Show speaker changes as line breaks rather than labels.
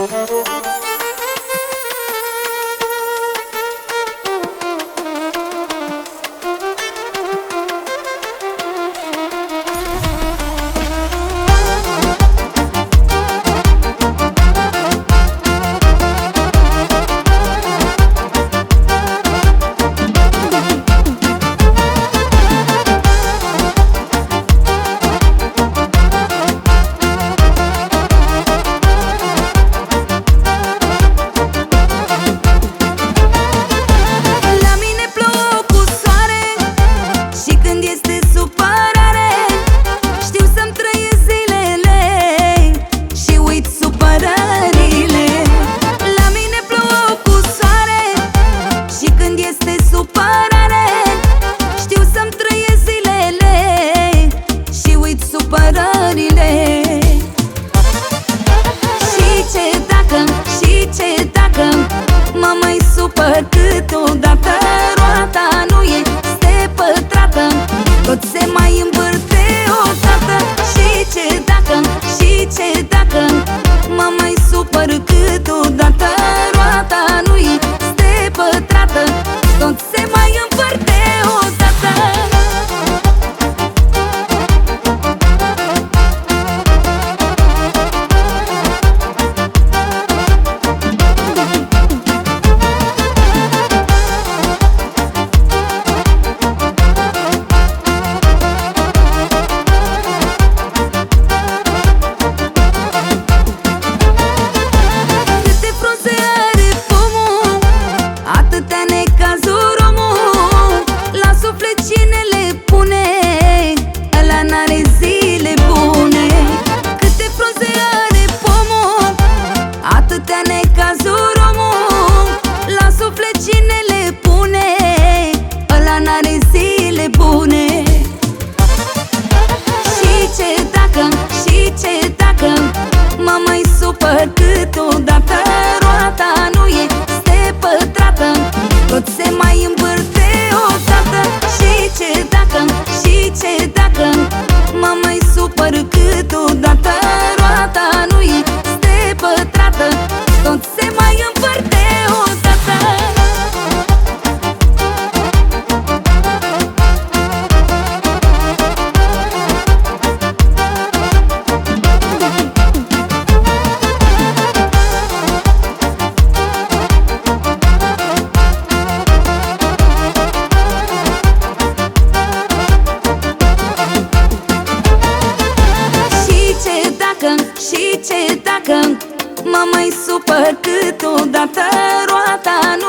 supăr câteodată, roata nu este pătrată, tot se mai învârte odată. Și ce dacă mă mai supăr câteodată, roata nu este pătrată, tot se mai învârte odată. Supăr câteodată, roata nu este pătrată, tot se mai învârte odată. Și ce dacă mă mai supăr câteodată, roata nu este pătrată, tot se mai învârte odată. Și ce dacă mă mai supăr câteodată, roata